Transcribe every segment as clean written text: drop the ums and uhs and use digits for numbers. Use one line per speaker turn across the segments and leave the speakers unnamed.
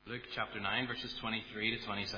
Luke chapter 9, verses 23 to 27.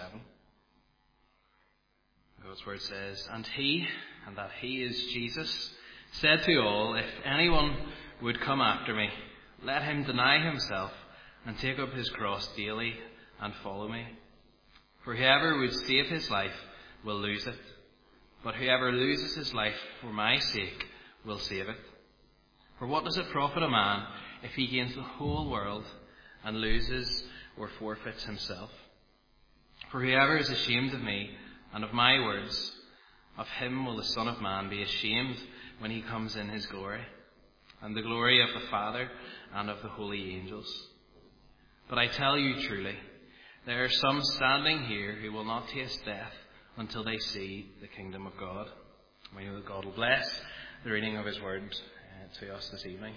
God's word says, And he is Jesus, said to all, If anyone would come after me, let him deny himself and take up his cross daily and follow me. For whoever would save his life will lose it, but whoever loses his life for my sake will save it. For what does it profit a man if he gains the whole world and loses or forfeits himself? For whoever is ashamed of me and of my words, of him will the Son of Man be ashamed when he comes in his glory, and the glory of the Father and of the holy angels. But I tell you truly, there are some standing here who will not taste death until they see the kingdom of God. We know that God will bless the reading of his word to us this evening.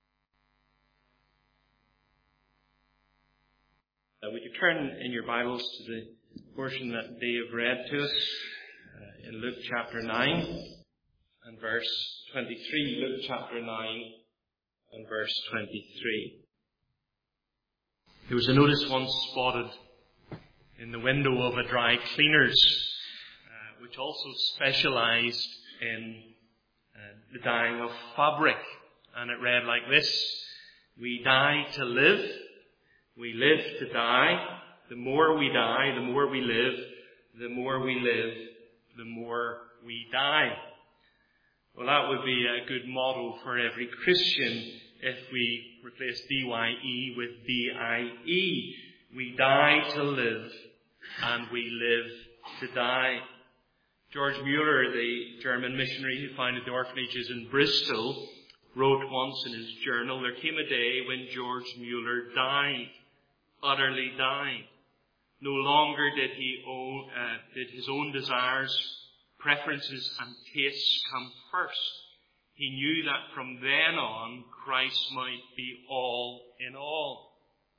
Would you turn in your Bibles to the portion that Dave read to us in Luke chapter 9 and verse 23. Luke chapter 9 and verse 23. There was a notice once spotted in the window of a dry cleaner's, which also specialised in the dyeing of fabric. And it read like this: We dye to live, we live to die. The more we die, the more we live. The more we live, the more we die. Well, that would be a good motto for every Christian if we replace D-Y-E with D-I-E. We die to live, and we live to die. George Mueller, the German missionary who founded the orphanages in Bristol, wrote once in his journal, there came a day when George Mueller died, utterly died. No longer did his own desires, preferences and tastes come first. He knew that from then on, Christ might be all in all.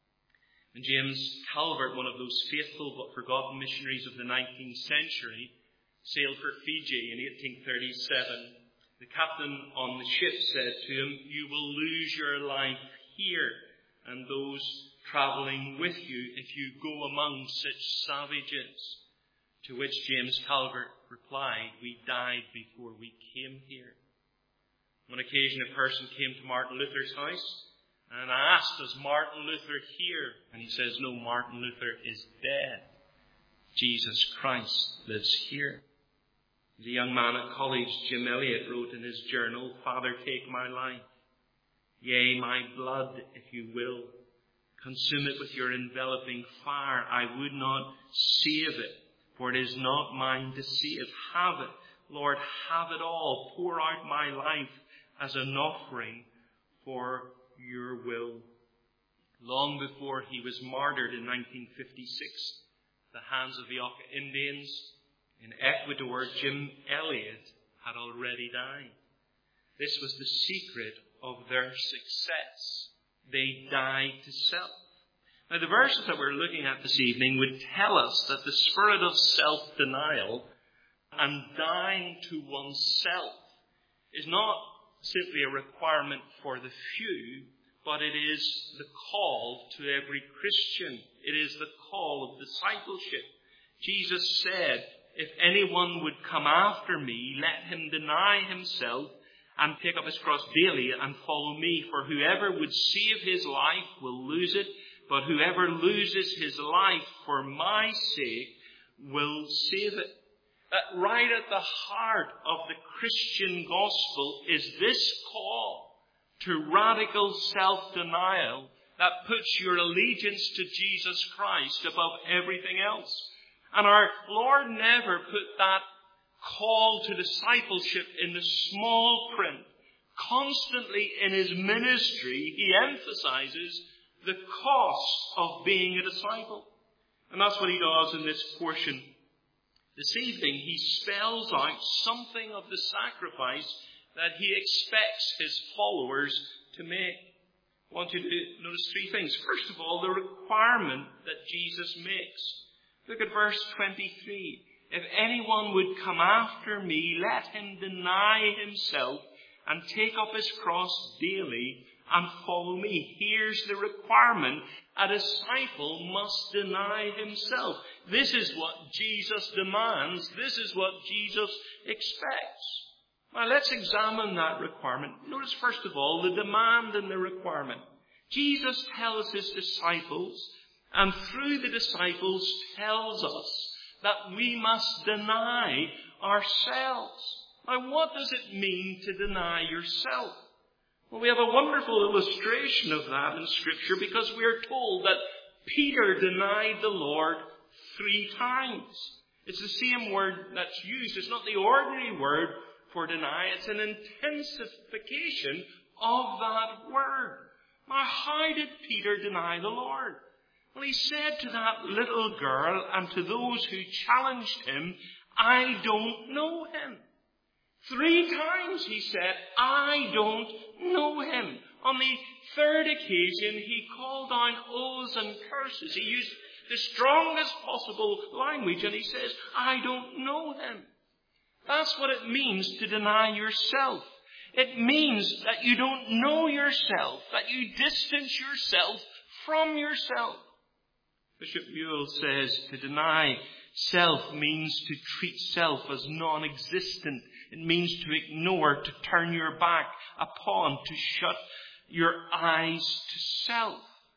And James Calvert, one of those faithful but forgotten missionaries of the 19th century, sailed for Fiji in 1837. The captain on the ship said to him, You will lose your life here and those travelling with you if you go among such savages. To which James Calvert replied, We died before we came here. On occasion, a person came to Martin Luther's house and asked, Does Martin Luther hear? And he says, No, Martin Luther is dead. Jesus Christ lives here. The young man at college, Jim Elliot, wrote in his journal, Father, take my life, yea, my blood, if you will. Consume it with your enveloping fire. I would not save it, for it is not mine to save. Have it, Lord, have it all. Pour out my life as an offering for your will. Long before he was martyred in 1956, the hands of the Auca Indians in Ecuador, Jim Elliot had already died. This was the secret of their success. They died to self. Now, the verses that we're looking at this evening would tell us that the spirit of self-denial and dying to oneself is not simply a requirement for the few, but it is the call to every Christian. It is the call of discipleship. Jesus said, If anyone would come after me, let him deny himself and take up his cross daily and follow me. For whoever would save his life will lose it, but whoever loses his life for my sake will save it. That right at the heart of the Christian gospel is this call to radical self-denial that puts your allegiance to Jesus Christ above everything else. And our Lord never put that call to discipleship in the small print. Constantly in his ministry, he emphasizes the cost of being a disciple. And that's what he does in this portion. This evening, he spells out something of the sacrifice that he expects his followers to make. I want you to notice three things. First of all, the requirement that Jesus makes. Look at verse 23. If anyone would come after me, let him deny himself and take up his cross daily and follow me. Here's the requirement. A disciple must deny himself. This is what Jesus demands. This is what Jesus expects. Now let's examine that requirement. Notice first of all the demand and the requirement. Jesus tells his disciples, and through the disciples tells us, that we must deny ourselves. Now what does it mean to deny yourself? Well, we have a wonderful illustration of that in Scripture, because we are told that Peter denied the Lord 3 times. It's the same word that's used. It's not the ordinary word for deny. It's an intensification of that word. Now, how did Peter deny the Lord? Well, he said to that little girl and to those who challenged him, I don't know him. 3 times he said, I don't know him. On the 3rd occasion, he called down oaths and curses. He used the strongest possible language, and he says, I don't know him. That's what it means to deny yourself. It means that you don't know yourself, that you distance yourself from yourself. Bishop Buell says to deny self means to treat self as non-existent. It means to ignore, to turn your back upon, to shut your eyes to self.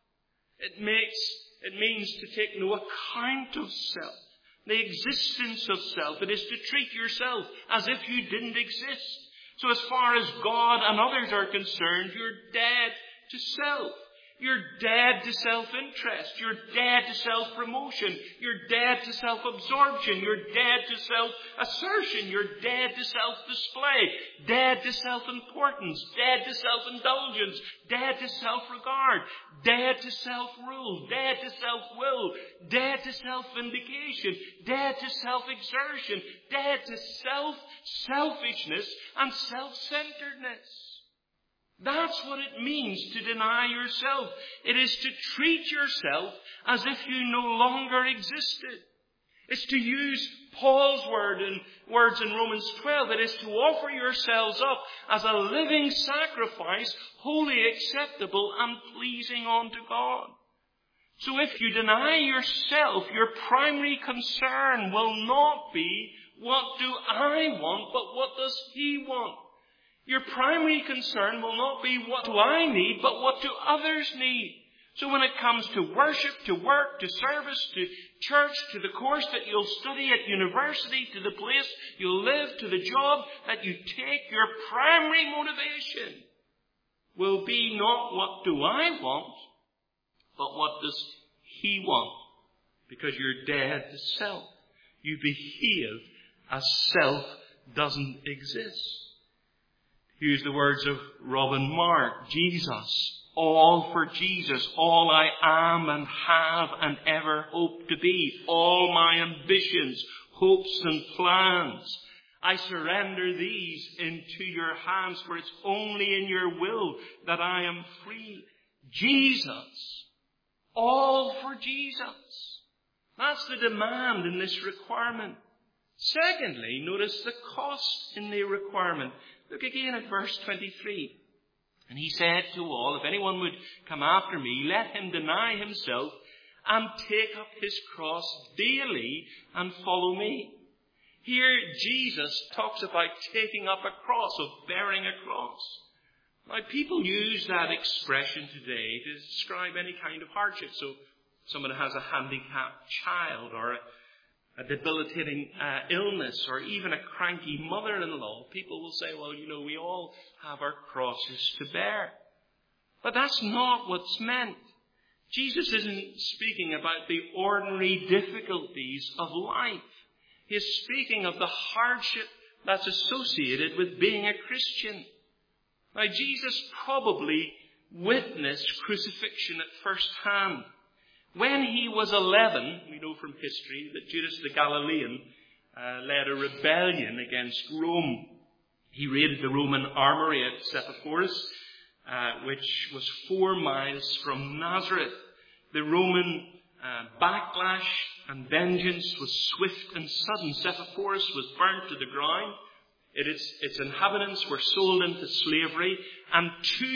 It means to take no account of self, the existence of self. It is to treat yourself as if you didn't exist. So as far as God and others are concerned, you're dead to self. You're dead to self-interest. You're dead to self-promotion. You're dead to self-absorption. You're dead to self-assertion. You're dead to self-display. Dead to self-importance. Dead to self-indulgence. Dead to self-regard. Dead to self-rule. Dead to self-will. Dead to self-vindication. Dead to self-exertion. Dead to selfishness and self-centeredness. That's what it means to deny yourself. It is to treat yourself as if you no longer existed. It's to use Paul's words in Romans 12. It is to offer yourselves up as a living sacrifice, wholly acceptable and pleasing unto God. So if you deny yourself, your primary concern will not be, what do I want, but what does he want? Your primary concern will not be, what do I need, but what do others need? So when it comes to worship, to work, to service, to church, to the course that you'll study at university, to the place you'll live, to the job that you take, your primary motivation will be not what do I want, but what does he want? Because you're dead to self. You behave as self doesn't exist. Use the words of Robin Mark. Jesus, all for Jesus, all I am and have and ever hope to be, all my ambitions, hopes and plans, I surrender these into your hands, for it's only in your will that I am free. Jesus, all for Jesus. That's the demand in this requirement. Secondly, notice the cost in the requirement. Look again at verse 23. And he said to all, if anyone would come after me, let him deny himself and take up his cross daily and follow me. Here Jesus talks about taking up a cross, of bearing a cross. Now people use that expression today to describe any kind of hardship. So someone has a handicapped child or a debilitating illness, or even a cranky mother-in-law, people will say, well, we all have our crosses to bear. But that's not what's meant. Jesus isn't speaking about the ordinary difficulties of life. He is speaking of the hardship that's associated with being a Christian. Now, Jesus probably witnessed crucifixion at first hand. When he was 11, we know from history that Judas the Galilean led a rebellion against Rome. He raided the Roman armory at Sepphoris, which was 4 miles from Nazareth. The Roman backlash and vengeance was swift and sudden. Sepphoris was burnt to the ground. Its inhabitants were sold into slavery, and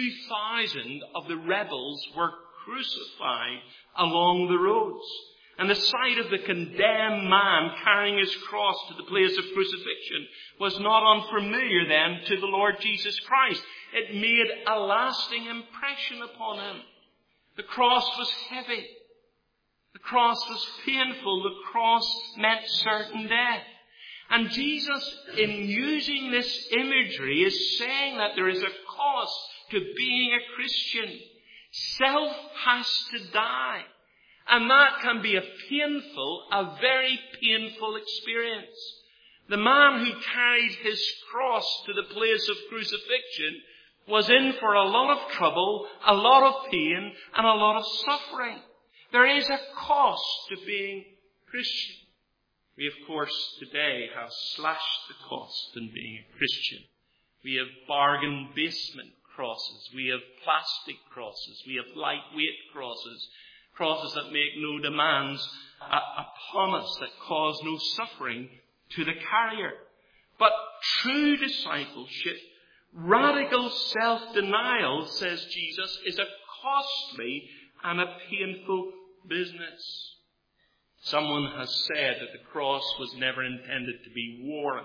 2,000 of the rebels were crucified along the roads. And the sight of the condemned man carrying his cross to the place of crucifixion was not unfamiliar then to the Lord Jesus Christ. It made a lasting impression upon him. The cross was heavy. The cross was painful. The cross meant certain death. And Jesus, in using this imagery, is saying that there is a cost to being a Christian. Self has to die. And that can be a very painful experience. The man who carried his cross to the place of crucifixion was in for a lot of trouble, a lot of pain, and a lot of suffering. There is a cost to being Christian. We, of course, today have slashed the cost in being a Christian. We have bargain basement crosses. We have plastic crosses. We have lightweight crosses. Crosses that make no demands upon us, that cause no suffering to the carrier. But true discipleship, radical self-denial, says Jesus, is a costly and a painful business. Someone has said that the cross was never intended to be worn.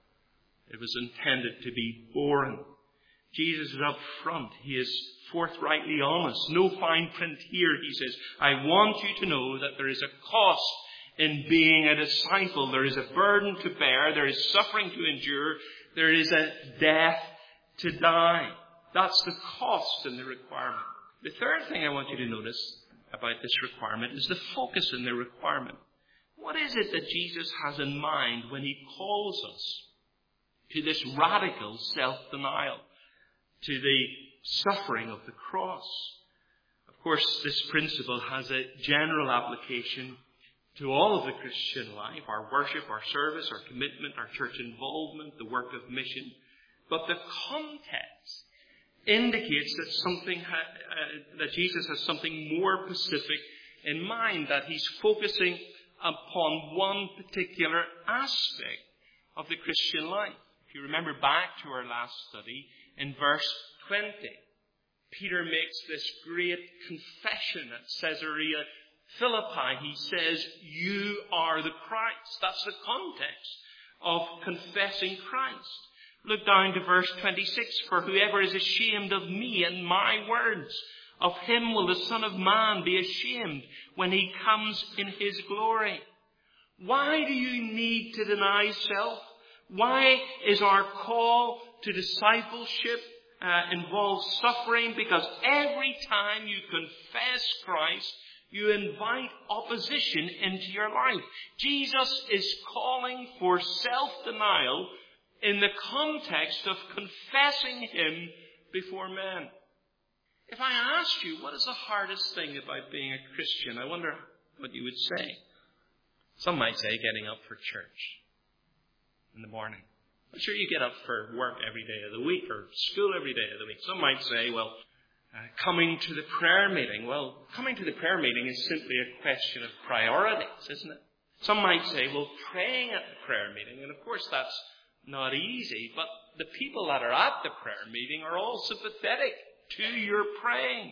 It was intended to be borne. Jesus is up front. He is forthrightly honest. No fine print here, he says. I want you to know that there is a cost in being a disciple. There is a burden to bear. There is suffering to endure. There is a death to die. That's the cost and the requirement. The third thing I want you to notice about this requirement is the focus in the requirement. What is it that Jesus has in mind when he calls us to this radical self-denial, to the suffering of the cross? Of course, this principle has a general application to all of the Christian life, our worship, our service, our commitment, our church involvement, the work of mission. But the context indicates that that Jesus has something more specific in mind, that he's focusing upon one particular aspect of the Christian life. If you remember back to our last study, in verse 20, Peter makes this great confession at Caesarea Philippi. He says, you are the Christ. That's the context of confessing Christ. Look down to verse 26. For whoever is ashamed of me and my words, of him will the Son of Man be ashamed when he comes in his glory. Why do you need to deny self? Why is our call to discipleship involve suffering? Because every time you confess Christ, you invite opposition into your life. Jesus is calling for self-denial in the context of confessing him before men. If I asked you, what is the hardest thing about being a Christian? I wonder what you would say. Some might say getting up for church in the morning. I'm sure you get up for work every day of the week or school every day of the week. Some might say, coming to the prayer meeting. Well, coming to the prayer meeting is simply a question of priorities, isn't it? Some might say, praying at the prayer meeting, and of course that's not easy, but the people that are at the prayer meeting are all sympathetic to your praying.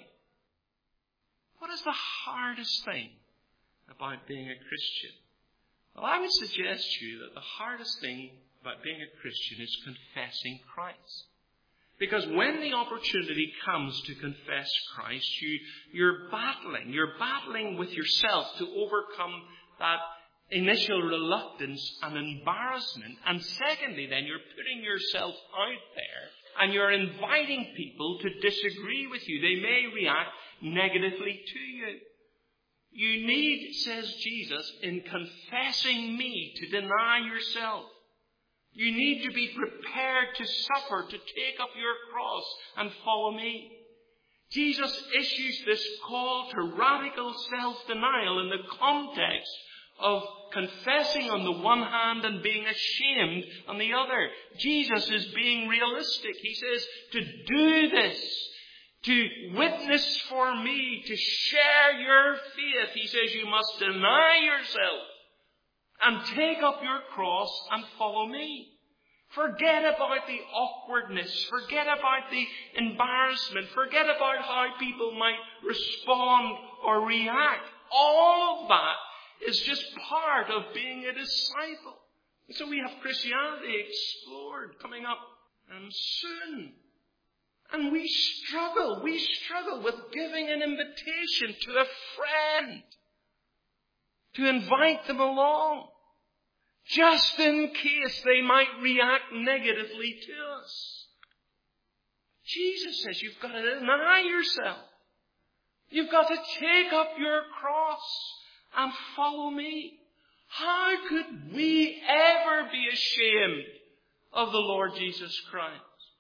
What is the hardest thing about being a Christian? Well, I would suggest to you that the hardest thing about being a Christian is confessing Christ. Because when the opportunity comes to confess Christ, you're battling with yourself to overcome that initial reluctance and embarrassment. And secondly, then, you're putting yourself out there and you're inviting people to disagree with you. They may react negatively to you. You need, says Jesus, in confessing me, to deny yourself. You need to be prepared to suffer, to take up your cross and follow me. Jesus issues this call to radical self-denial in the context of confessing on the one hand and being ashamed on the other. Jesus is being realistic. He says, to do this, to witness for me, to share your faith, he says you must deny yourself and take up your cross and follow me. Forget about the awkwardness. Forget about the embarrassment. Forget about how people might respond or react. All of that is just part of being a disciple. And so we have Christianity Explored coming up soon. And we struggle with giving an invitation to a friend to invite them along, just in case they might react negatively to us. Jesus says you've got to deny yourself. You've got to take up your cross and follow me. How could we ever be ashamed of the Lord Jesus Christ?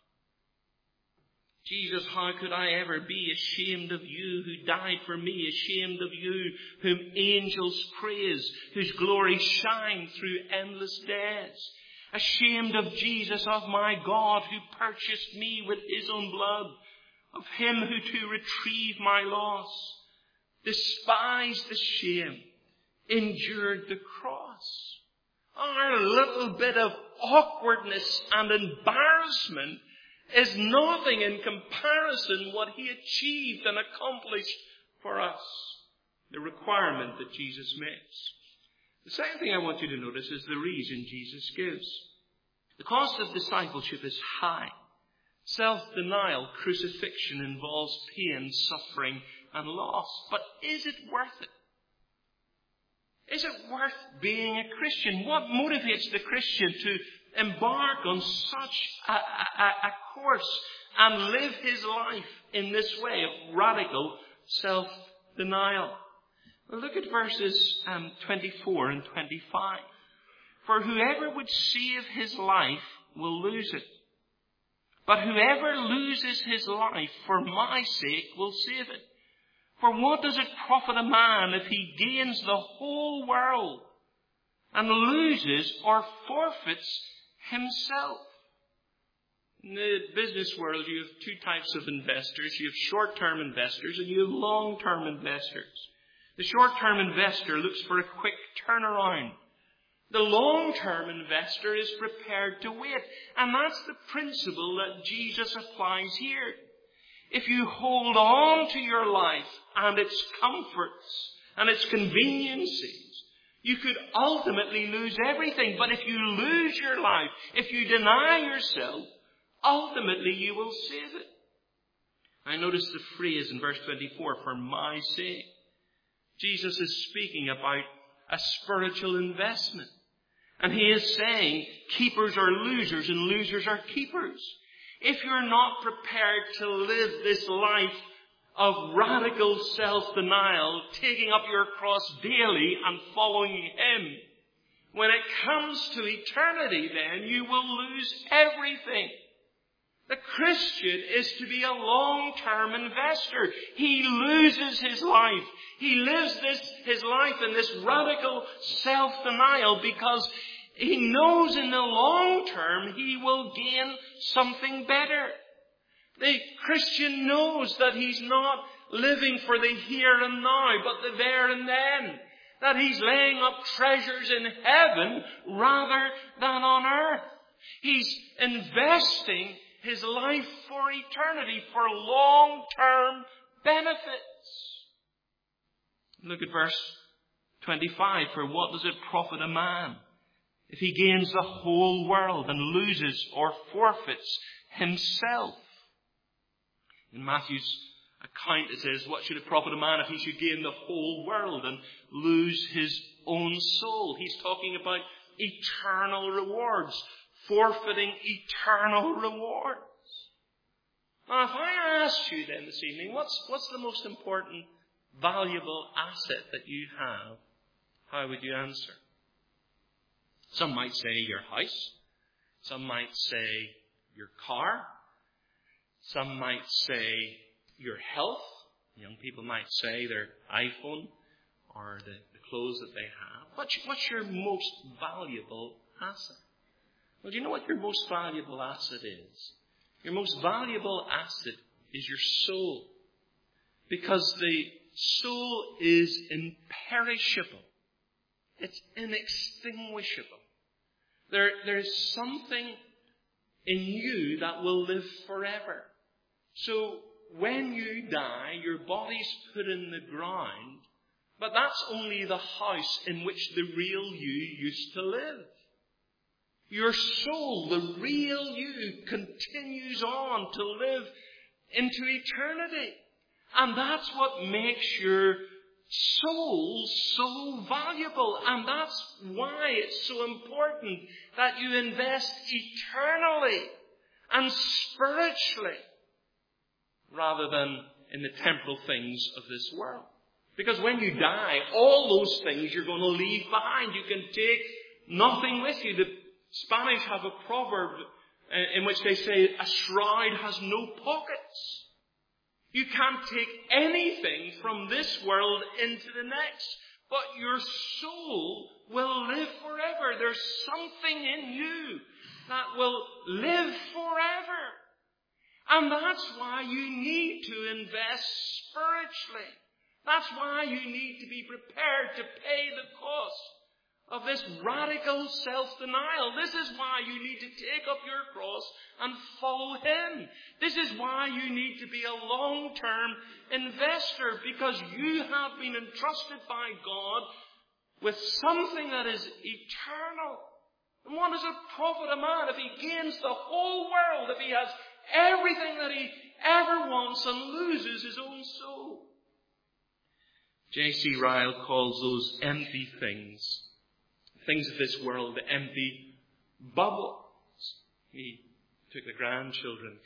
Jesus, how could I ever be ashamed of you who died for me, ashamed of you whom angels praise, whose glory shines through endless days, ashamed of Jesus, of my God, who purchased me with his own blood, of him who to retrieve my loss, despised the shame, endured the cross. Our little bit of awkwardness and embarrassment is nothing in comparison what he achieved and accomplished for us. The requirement that Jesus makes. The second thing I want you to notice is the reason Jesus gives. The cost of discipleship is high. Self-denial, crucifixion involves pain, suffering, and loss. But is it worth it? Is it worth being a Christian? What motivates the Christian to embark on such a course and live his life in this way of radical self-denial? Well, look at verses 24 and 25. For whoever would save his life will lose it. But whoever loses his life for my sake will save it. For what does it profit a man if he gains the whole world and loses or forfeits himself? In the business world, you have two types of investors. You have short-term investors and you have long-term investors. The short-term investor looks for a quick turnaround. The long-term investor is prepared to wait. And that's the principle that Jesus applies here. If you hold on to your life and its comforts and its conveniences, you could ultimately lose everything. But if you lose your life, if you deny yourself, ultimately you will save it. I notice the phrase in verse 24, for my sake. Jesus is speaking about a spiritual investment. And he is saying keepers are losers and losers are keepers. If you're not prepared to live this life of radical self-denial, taking up your cross daily and following him, when it comes to eternity, then you will lose everything. The Christian is to be a long-term investor. He loses his life. He lives his life in this radical self-denial because he knows in the long term he will gain something better. The Christian knows that he's not living for the here and now, but the there and then. That he's laying up treasures in heaven rather than on earth. He's investing his life for eternity, for long-term benefits. Look at verse 25. For what does it profit a man if he gains the whole world and loses or forfeits himself? In Matthew's account it says, what should it profit a man if he should gain the whole world and lose his own soul? He's talking about eternal rewards, forfeiting eternal rewards. Now, if I asked you then this evening, what's the most important, valuable asset that you have, how would you answer? Some might say your house. Some might say your car. Some might say your health. Young people might say their iPhone or the clothes that they have. What's your most valuable asset? Well, do you know what your most valuable asset is? Your most valuable asset is your soul. Because the soul is imperishable. It's inextinguishable. There is something in you that will live forever. So when you die, your body's put in the ground, but that's only the house in which the real you used to live. Your soul, the real you, continues on to live into eternity. And that's what makes your soul so valuable. And that's why it's so important that you invest eternally and spiritually rather than in the temporal things of this world. Because when you die, all those things you're going to leave behind. You can take nothing with you. The Spanish have a proverb in which they say, a shroud has no pockets. You can't take anything from this world into the next. But your soul will live forever. There's something in you that will live forever. And that's why you need to invest spiritually. That's why you need to be prepared to pay the cost of this radical self-denial. This is why you need to take up your cross and follow Him. This is why you need to be a long-term investor, because you have been entrusted by God with something that is eternal. And what does it profit a man if he gains the whole world, if he has everything that he ever wants and loses his own soul? J.C. Ryle calls those empty things of this world, the empty bubbles. He took the grandchildren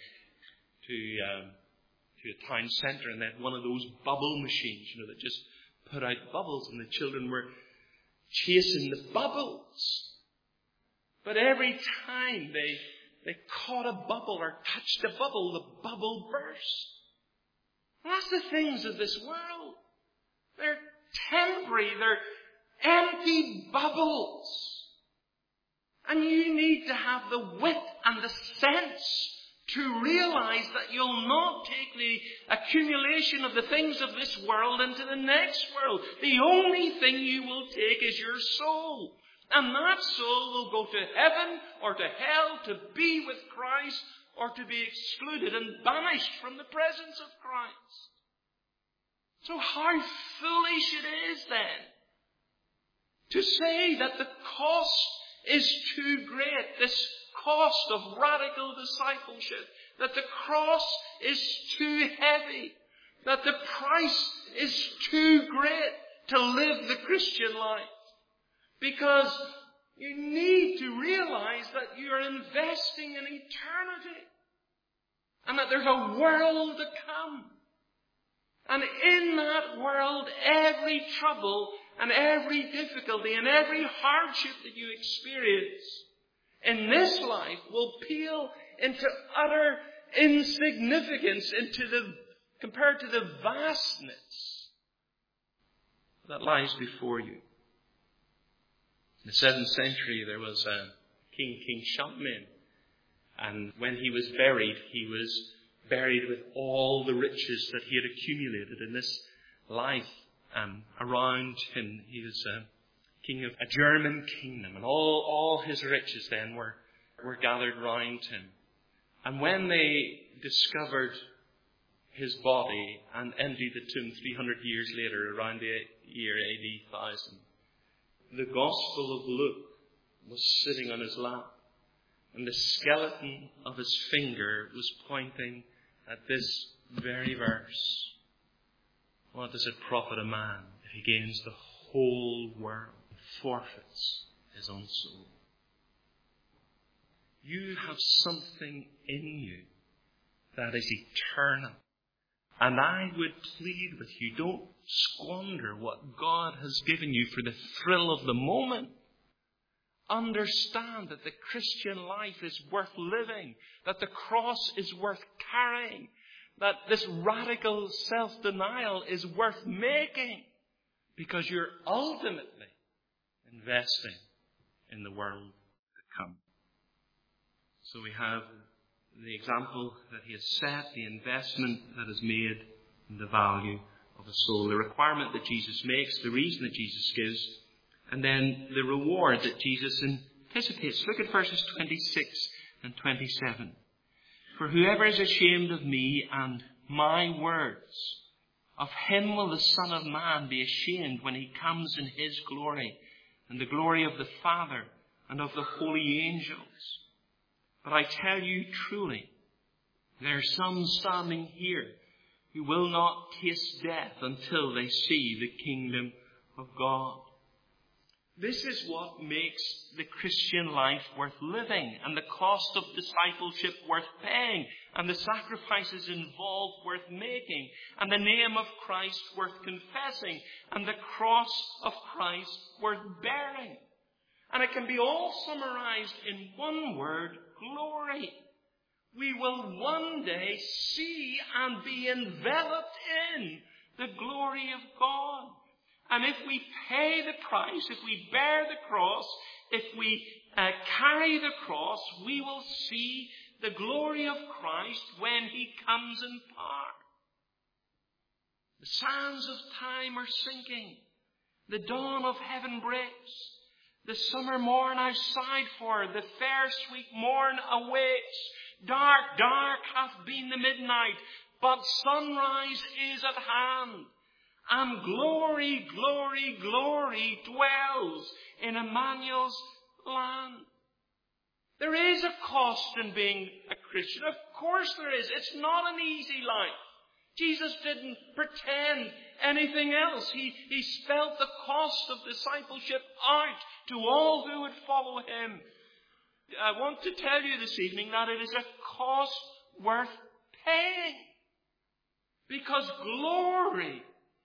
to a town centre, and they had one of those bubble machines, that just put out bubbles, and the children were chasing the bubbles. But every time they caught a bubble or touched a bubble, the bubble burst. And that's the things of this world. They're temporary. They're empty bubbles. And you need to have the wit and the sense to realize that you'll not take the accumulation of the things of this world into the next world. The only thing you will take is your soul. And that soul will go to heaven or to hell to be with Christ, or to be excluded and banished from the presence of Christ. So how foolish it is then to say that the cost is too great, this cost of radical discipleship, that the cross is too heavy, that the price is too great to live the Christian life. Because you need to realize that you're investing in eternity, and that there's a world to come. And in that world, every trouble and every difficulty and every hardship that you experience in this life will pale into utter insignificance compared to the vastness that lies before you. In the 7th century, there was a King Shapmin, and when he was buried with all the riches that he had accumulated in this life. Around him, he was king of a German kingdom, and all his riches then were gathered round him. And when they discovered his body and emptied the tomb 300 years later, around the year AD 1000, the Gospel of Luke was sitting on his lap, and the skeleton of his finger was pointing at this very verse. What does it profit a man if he gains the whole world and forfeits his own soul? You have something in you that is eternal. And I would plead with you, don't squander what God has given you for the thrill of the moment. Understand that the Christian life is worth living, that the cross is worth carrying, that this radical self-denial is worth making, because you're ultimately investing in the world to come. So we have the example that he has set, the investment that is made in the value of a soul, the requirement that Jesus makes, the reason that Jesus gives, and then the reward that Jesus anticipates. Look at verses 26 and 27. For whoever is ashamed of me and my words, of him will the Son of Man be ashamed when he comes in his glory and the glory of the Father and of the holy angels. But I tell you truly, there are some standing here who will not taste death until they see the kingdom of God. This is what makes the Christian life worth living, and the cost of discipleship worth paying, and the sacrifices involved worth making, and the name of Christ worth confessing, and the cross of Christ worth bearing. And it can be all summarized in one word: glory. We will one day see and be enveloped in the glory of God. And if we pay the price, if we bear the cross, if we carry the cross, we will see the glory of Christ when he comes in power. The sands of time are sinking. The dawn of heaven breaks. The summer morn I've sighed for. The fair sweet morn awaits. Dark, dark hath been the midnight, but sunrise is at hand. And glory, glory, glory dwells in Emmanuel's land. There is a cost in being a Christian. Of course there is. It's not an easy life. Jesus didn't pretend anything else. He spelt the cost of discipleship out to all who would follow him. I want to tell you this evening that it is a cost worth paying. Because glory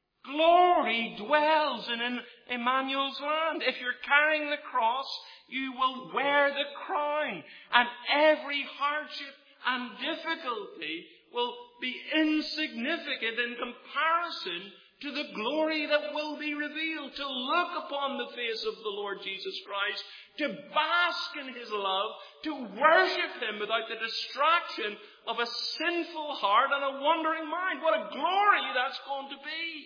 dwells in Emmanuel's land. If you're carrying the cross, you will wear the crown. And every hardship and difficulty will be insignificant in comparison to the glory that will be revealed. To look upon the face of the Lord Jesus Christ, to bask in his love, to worship him without the distraction of a sinful heart and a wandering mind. What a glory that's going to be.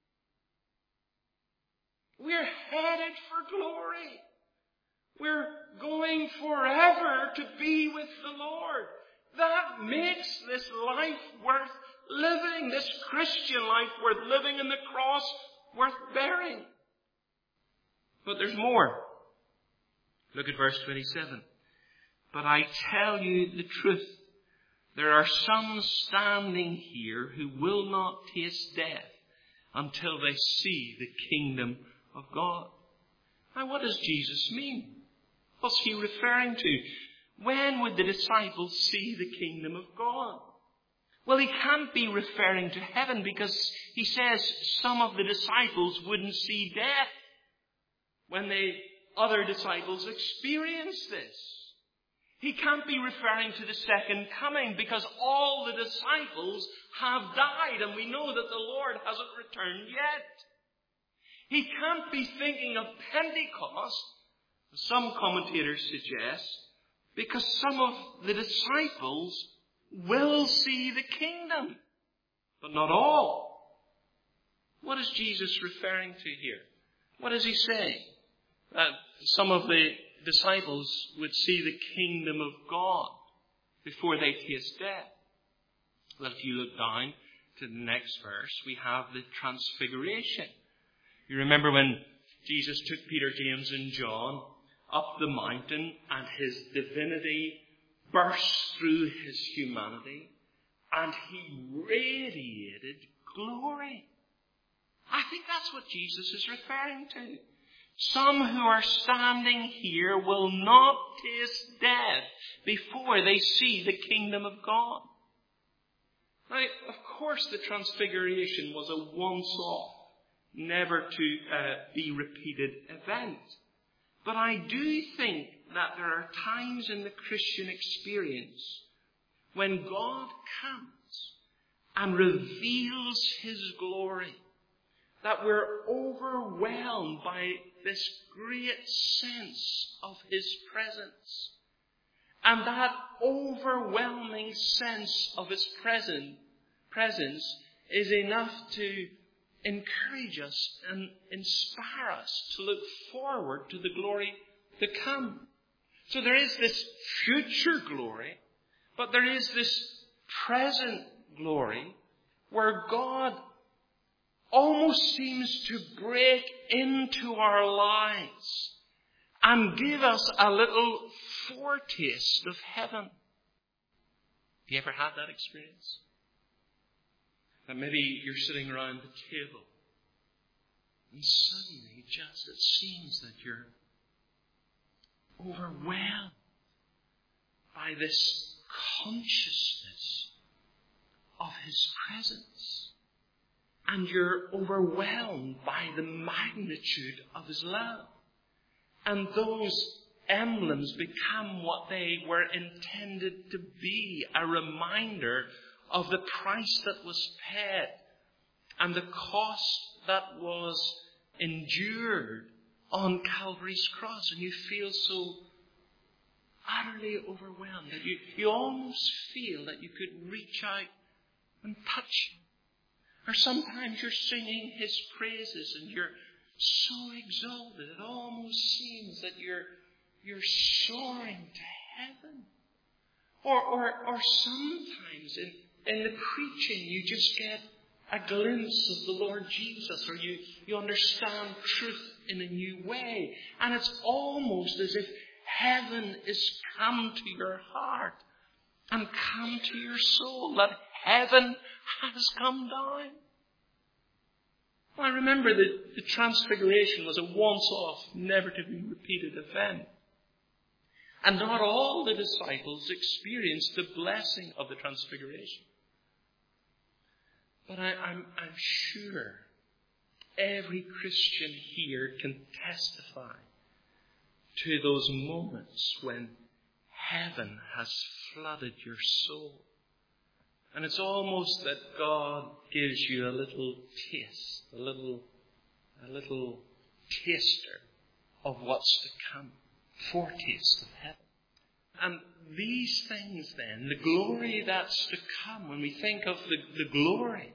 We're headed for glory. We're going forever to be with the Lord. That makes this life worth living, this Christian life worth living, and the cross worth bearing. But there's more. Look at verse 27. But I tell you the truth, there are some standing here who will not taste death until they see the kingdom of God. Now, what does Jesus mean? What's he referring to? When would the disciples see the kingdom of God? Well, he can't be referring to heaven, because he says some of the disciples wouldn't see death when the other disciples experienced this. He can't be referring to the second coming, because all the disciples have died, and we know that the Lord hasn't returned yet. He can't be thinking of Pentecost, as some commentators suggest, because some of the disciples will see the kingdom, but not all. What is Jesus referring to here? What is he saying? That some of the disciples would see the kingdom of God before they taste death. Well, if you look down to the next verse, we have the transfiguration. You remember when Jesus took Peter, James, and John up the mountain, and his divinity burst through his humanity, and he radiated glory. I think that's what Jesus is referring to. Some who are standing here will not taste death before they see the kingdom of God. Now, of course, the transfiguration was a once-off, never to be repeated event. But I do think that there are times in the Christian experience when God comes and reveals his glory, that we're overwhelmed by this great sense of his presence. And that overwhelming sense of his presence is enough to encourage us and inspire us to look forward to the glory to come. So there is this future glory, but there is this present glory where God almost seems to break into our lives and give us a little foretaste of heaven. Have you ever had that experience? That maybe you're sitting around the table and suddenly just it seems that you're overwhelmed by this consciousness of His presence. And you're overwhelmed by the magnitude of His love. And those emblems become what they were intended to be, a reminder of the price that was paid and the cost that was endured on Calvary's cross. And you feel so utterly overwhelmed that you almost feel that you could reach out and touch Him. Or sometimes you're singing His praises and you're so exalted it almost seems that you're soaring to heaven. Or sometimes in the preaching you just get a glimpse of the Lord Jesus, or you understand truth in a new way. And it's almost as if heaven is come to your heart and come to your soul, that heaven has come down. I remember that the Transfiguration was a once-off, never to be repeated event. And not all the disciples experienced the blessing of the Transfiguration. But I'm sure every Christian here can testify to those moments when heaven has flooded your soul. And it's almost that God gives you a little taste, a little taster of what's to come, foretaste of heaven. And these things then, the glory that's to come, when we think of the glory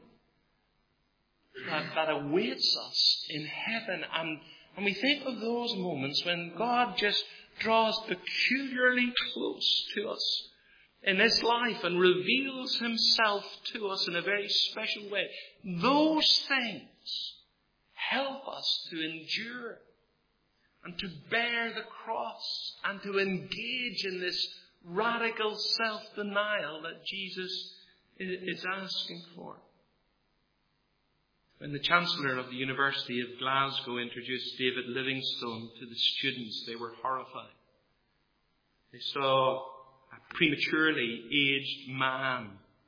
that awaits us in heaven, and we think of those moments when God just draws peculiarly close to us in this life and reveals Himself to us in a very special way. Those things help us to endure and to bear the cross and to engage in this radical self-denial that Jesus is asking for. When the Chancellor of the University of Glasgow introduced David Livingstone to the students, they were horrified. They saw a prematurely aged man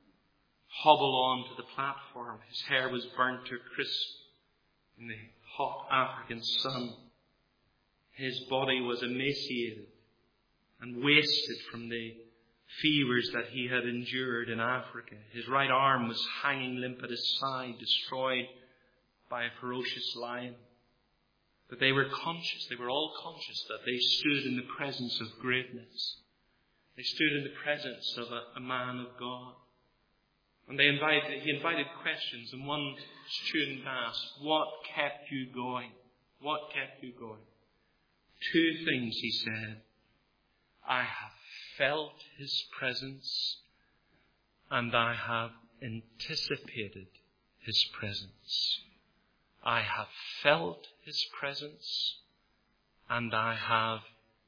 hobble onto the platform. His hair was burnt to a crisp in the hot African sun. His body was emaciated and wasted from the fevers that he had endured in Africa. His right arm was hanging limp at his side, destroyed by a ferocious lion. But they were all conscious that they stood in the presence of greatness. They stood in the presence of a man of God. And he invited questions, and one student asked, "What kept you going? What kept you going?" Two things, he said. "I have felt His presence, and I have anticipated His presence." I have felt His presence, and I have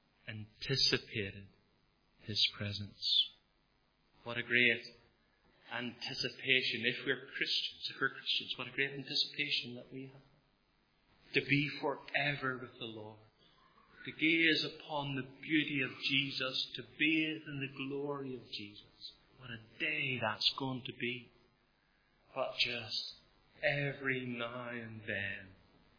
anticipated His presence. What a great anticipation, if we're Christians, what a great anticipation that we have. To be forever with the Lord. To gaze upon the beauty of Jesus, to bathe in the glory of Jesus. What a day that's going to be. But just every now and then,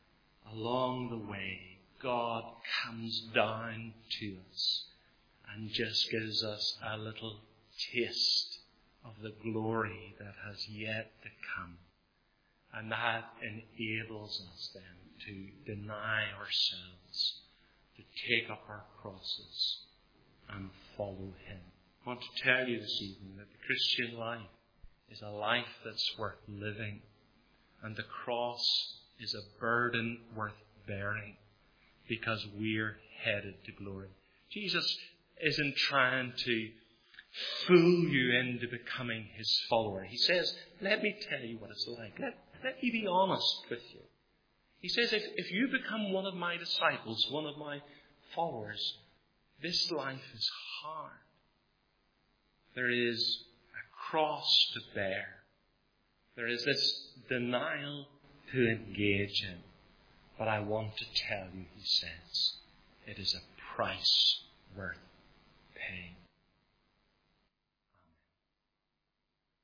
along the way, God comes down to us and just gives us a little taste of the glory that has yet to come. And that enables us then to deny ourselves, to take up our crosses and follow Him. I want to tell you this evening that the Christian life is a life that's worth living, and the cross is a burden worth bearing, because we're headed to glory. Jesus isn't trying to fool you into becoming his follower. He says, let me tell you what it's like. Let me be honest with you. He says, if you become one of my disciples, one of my followers, this life is hard. There is a cross to bear. There is this denial to engage in. But I want to tell you, he says, it is a price worth paying.